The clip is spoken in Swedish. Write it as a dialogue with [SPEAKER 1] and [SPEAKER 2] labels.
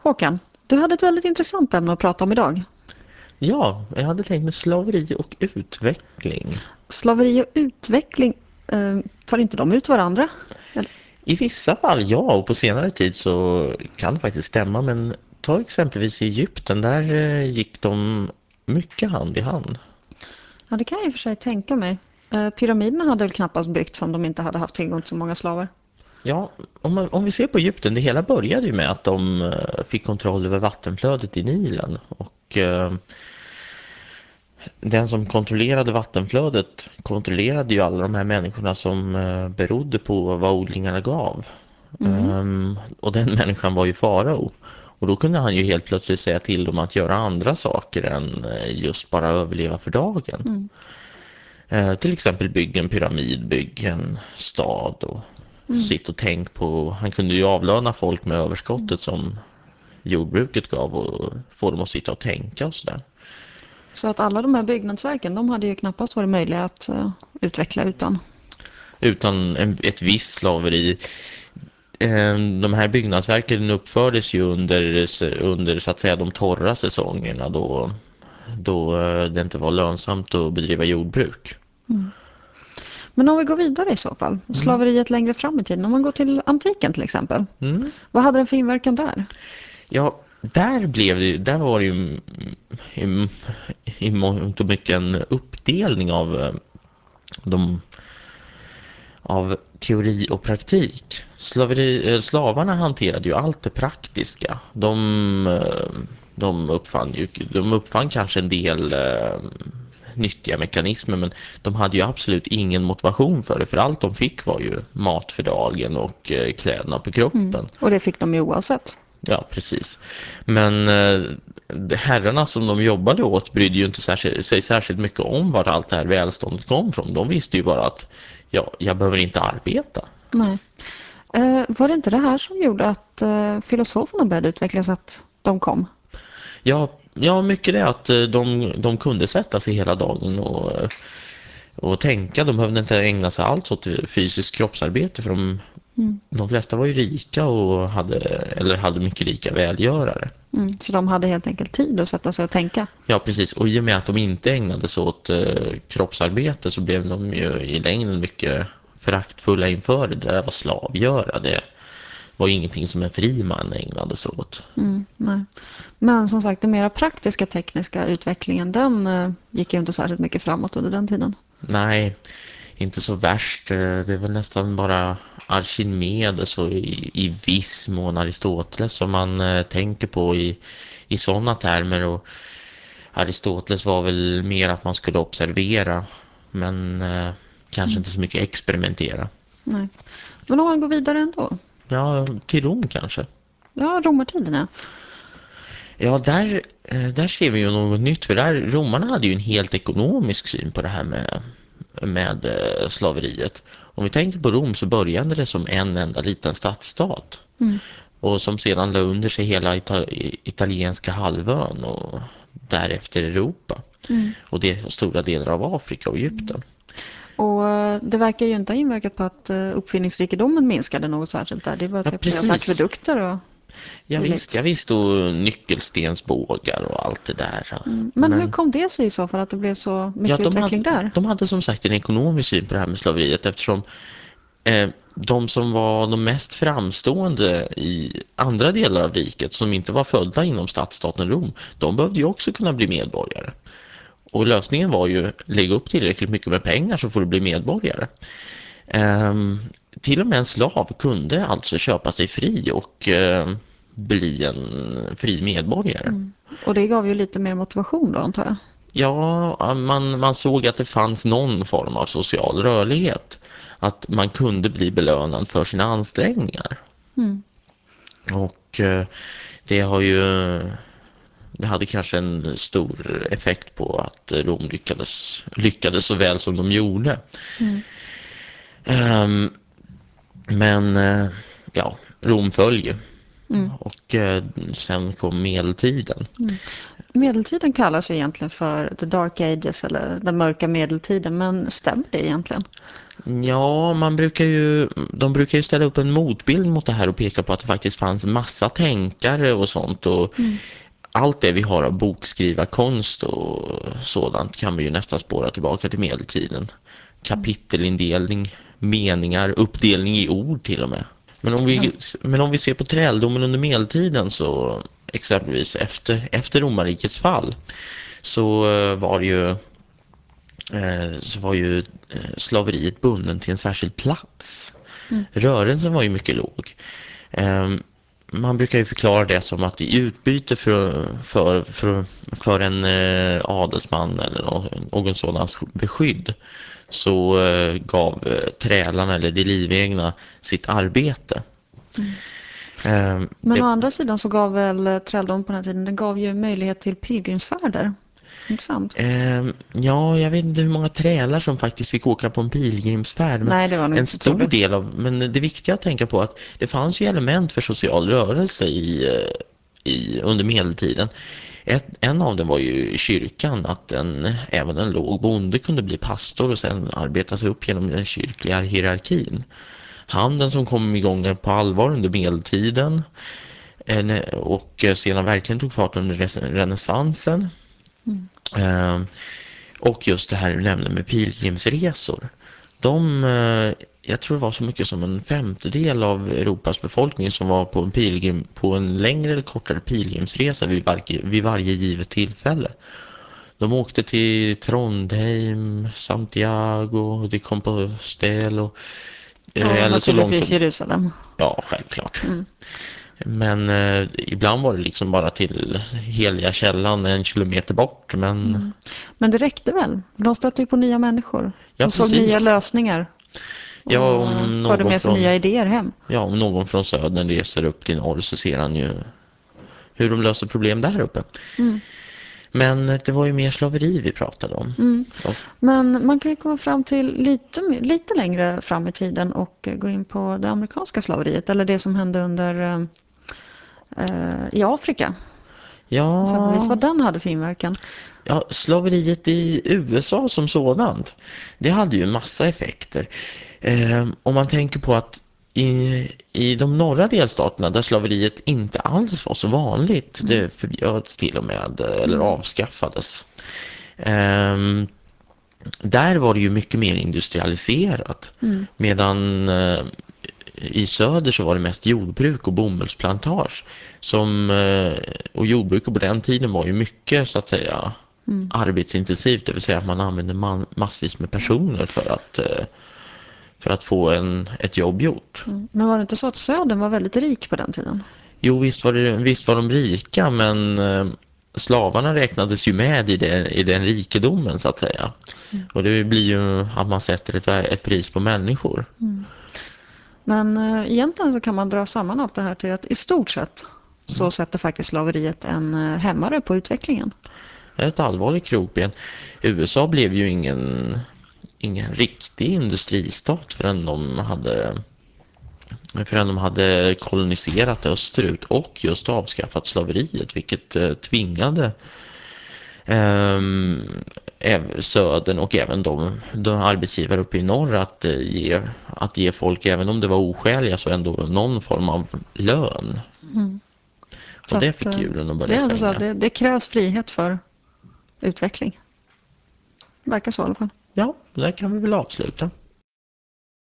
[SPEAKER 1] Håkan, du hade ett väldigt intressant ämne att prata om idag.
[SPEAKER 2] Ja, jag hade tänkt med slaveri och utveckling.
[SPEAKER 1] Slaveri och utveckling, tar inte de ut varandra? Eller?
[SPEAKER 2] I vissa fall ja, och på senare tid så kan det faktiskt stämma. Men ta exempelvis i Egypten, där gick de mycket hand i hand.
[SPEAKER 1] Ja, det kan jag i och för sig tänka mig. Pyramiderna hade väl knappast byggts om de inte hade haft tillgång till så många slavar.
[SPEAKER 2] Ja, om vi ser på Egypten, det hela började ju med att de fick kontroll över vattenflödet i Nilen. Och den som kontrollerade vattenflödet kontrollerade ju alla de här människorna som berodde på vad odlingarna gav.
[SPEAKER 1] Mm.
[SPEAKER 2] Och den människan var ju farao. Och då kunde han ju helt plötsligt säga till dem att göra andra saker än just bara överleva för dagen.
[SPEAKER 1] Mm.
[SPEAKER 2] Till exempel bygga en pyramid, bygga en stad och
[SPEAKER 1] Mm.
[SPEAKER 2] sitt och tänk på. Han kunde ju avlöna folk med överskottet som jordbruket gav och få dem att sitta och tänka och sådär.
[SPEAKER 1] Så att alla de här byggnadsverken, de hade ju knappast varit möjliga att utveckla utan.
[SPEAKER 2] Utan ett visst slaveri. De här byggnadsverken uppfördes ju under så att säga de torra säsongerna då det inte var lönsamt att bedriva jordbruk.
[SPEAKER 1] Mm. Men om vi går vidare i så fall,
[SPEAKER 2] Mm.
[SPEAKER 1] slaveriet längre fram i tiden, om man går till antiken till exempel.
[SPEAKER 2] Mm.
[SPEAKER 1] Vad hade den för inverkan där?
[SPEAKER 2] Ja, där var det ju i mångt och mycket en uppdelning de av teori och praktik. Slavarna hanterade ju allt det praktiska. De uppfann kanske en del nyttiga mekanismer, men de hade ju absolut ingen motivation för det, för allt de fick var ju mat för dagen och kläderna på kroppen.
[SPEAKER 1] Och det fick de ju oavsett.
[SPEAKER 2] Ja, precis. Men herrarna som de jobbade åt brydde ju inte sig särskilt mycket om var allt det här välståndet kom från. De visste ju bara att jag behöver inte arbeta.
[SPEAKER 1] Nej. Var det inte det här som gjorde att filosoferna började utvecklas, att de kom?
[SPEAKER 2] Ja, mycket det att de kunde sätta sig hela dagen och tänka. De behövde inte ägna sig alls åt fysiskt kroppsarbete, för de flesta var ju rika och hade mycket rika välgörare.
[SPEAKER 1] Så de hade helt enkelt tid att sätta sig och tänka.
[SPEAKER 2] Ja, precis. Och i och med att de inte ägnade sig åt kroppsarbete så blev de ju i längden mycket föraktfulla inför det. Det där var slavgöra. Det var ingenting som en fri man ägnade sig åt.
[SPEAKER 1] Nej. Men som sagt, den mera praktiska tekniska utvecklingen, den gick ju inte särskilt mycket framåt under den tiden.
[SPEAKER 2] Nej, inte så värst. Det är väl nästan bara Archimedes och i viss mån Aristoteles som man tänker på i sådana termer. Och Aristoteles var väl mer att man skulle observera, men kanske inte så mycket experimentera.
[SPEAKER 1] Nej. Men om man går vidare ändå.
[SPEAKER 2] Ja, till Rom kanske.
[SPEAKER 1] Ja, romartiden, ja.
[SPEAKER 2] Ja, där ser vi ju något nytt, för där romarna hade ju en helt ekonomisk syn på det här med slaveriet. Om vi tänker på Rom så började det som en enda liten stadsstat och som sedan la under sig hela italienska halvön och därefter Europa och det stora delar av Afrika och Egypten.
[SPEAKER 1] Och det verkar ju inte ha inverkat på att uppfinningsrikedomen minskade något särskilt där. Det var
[SPEAKER 2] Ja,
[SPEAKER 1] typ deras
[SPEAKER 2] precis.
[SPEAKER 1] akvedukter och dylikt.
[SPEAKER 2] Ja, visst, och nyckelstensbågar och allt det där.
[SPEAKER 1] Men hur kom det sig i så fall att det blev så
[SPEAKER 2] Ja,
[SPEAKER 1] mycket utveckling där?
[SPEAKER 2] de hade som sagt en ekonomisk syn på det här med slaveriet, eftersom de som var de mest framstående i andra delar av riket, som inte var födda inom stadsstaten Rom, de behövde ju också kunna bli medborgare. Och lösningen var ju lägga upp tillräckligt mycket med pengar så får du bli medborgare. Till och med en slav kunde alltså köpa sig fri och bli en fri medborgare.
[SPEAKER 1] Och det gav ju lite mer motivation då, antar jag.
[SPEAKER 2] Ja, man såg att det fanns någon form av social rörlighet. Att man kunde bli belönad för sina ansträngningar. Och det hade kanske en stor effekt på att Rom lyckades så väl som de gjorde. Men ja, Rom föll ju. Och sen kom medeltiden.
[SPEAKER 1] Medeltiden kallas ju egentligen för the dark ages eller den mörka medeltiden, men stämmer det egentligen?
[SPEAKER 2] Ja, de brukar ju ställa upp en motbild mot det här och peka på att det faktiskt fanns massa tänkare och sånt, och allt det vi har av bokskrivarkonst och sådant kan vi ju nästan spåra tillbaka till medeltiden. Kapitelindelning, meningar, uppdelning i ord till och med. Men om vi ser på träldomen under medeltiden, så exempelvis efter romarrikets fall, så var ju slaveriet bunden till en särskild plats. Rörelsen var ju mycket låg. Man brukar ju förklara det som att i utbyte för en adelsman eller någon sådans beskydd, så gav trälarna eller de livegna sitt arbete.
[SPEAKER 1] Men å andra sidan så gav väl träldom på den här tiden, den gav ju möjlighet till pilgrimsfärder. Intressant.
[SPEAKER 2] Ja, jag vet inte hur många trälar som faktiskt fick åka på en pilgrimsfärd.
[SPEAKER 1] Nej, det var nog
[SPEAKER 2] en
[SPEAKER 1] inte
[SPEAKER 2] stor
[SPEAKER 1] troligt.
[SPEAKER 2] del av, men det viktiga att tänka på att det fanns ju element för social rörelse under medeltiden. En av dem var ju kyrkan, att även en låg bonde kunde bli pastor och sen arbeta sig upp genom den kyrkliga hierarkin. Handeln som kom igång på allvar under medeltiden och sedan verkligen tog fart under renässansen. Och just det här du nämnde med pilgrimsresor. Jag tror det var så mycket som en femtedel av Europas befolkning som var på en längre eller kortare pilgrimsresa vid varje givet tillfälle. De åkte till Trondheim, Santiago, de Compostela och
[SPEAKER 1] Och
[SPEAKER 2] eller så långt
[SPEAKER 1] naturligtvis
[SPEAKER 2] som...
[SPEAKER 1] Jerusalem.
[SPEAKER 2] Ja, självklart. Men ibland var det liksom bara till heliga källan 1 kilometer bort. Men
[SPEAKER 1] Men det räckte väl? De stötte ju på nya människor.
[SPEAKER 2] ja,
[SPEAKER 1] De såg
[SPEAKER 2] precis.
[SPEAKER 1] nya lösningar. Och
[SPEAKER 2] Ja,
[SPEAKER 1] förde med sig nya idéer hem.
[SPEAKER 2] Ja, om någon från södern reser upp till norr så ser han ju hur de löser problem där uppe. Men det var ju mer slaveri vi pratade om.
[SPEAKER 1] Men man kan ju komma fram till lite längre fram i tiden och gå in på det amerikanska slaveriet. Eller det som hände under i Afrika. Exempelvis vad den hade för inverkan.
[SPEAKER 2] Ja, slaveriet i USA som sådant, det hade ju en massa effekter. Om man tänker på att i de norra delstaterna där slaveriet inte alls var så vanligt, det förbjöds till och med eller avskaffades. Där var det ju mycket mer industrialiserat. Medan i söder så var det mest jordbruk och bomullsplantage och jordbruk på den tiden var ju mycket så att säga arbetsintensivt, det vill säga att man använde massvis med personer för att få ett jobb gjort.
[SPEAKER 1] Men var det inte så att södern var väldigt rik på den tiden?
[SPEAKER 2] Jo, visst var de rika, men slavarna räknades ju med i den rikedomen så att säga. Och det blir ju att man sätter ett pris på människor.
[SPEAKER 1] Men egentligen så kan man dra samman allt det här till att i stort sett så sätter faktiskt slaveriet en hämmare på utvecklingen.
[SPEAKER 2] Ett allvarligt krokben. USA blev ju ingen riktig industristat förrän de hade koloniserat österut och just avskaffat slaveriet, vilket tvingade södern och även de arbetsgivare uppe i norr att ge folk, även om det var oskäliga, så ändå någon form av lön.
[SPEAKER 1] Så
[SPEAKER 2] och det fick hjulen att börja
[SPEAKER 1] det är
[SPEAKER 2] svänga.
[SPEAKER 1] alltså det krävs frihet för utveckling. Verkar så i alla fall.
[SPEAKER 2] Ja, där kan vi väl avsluta.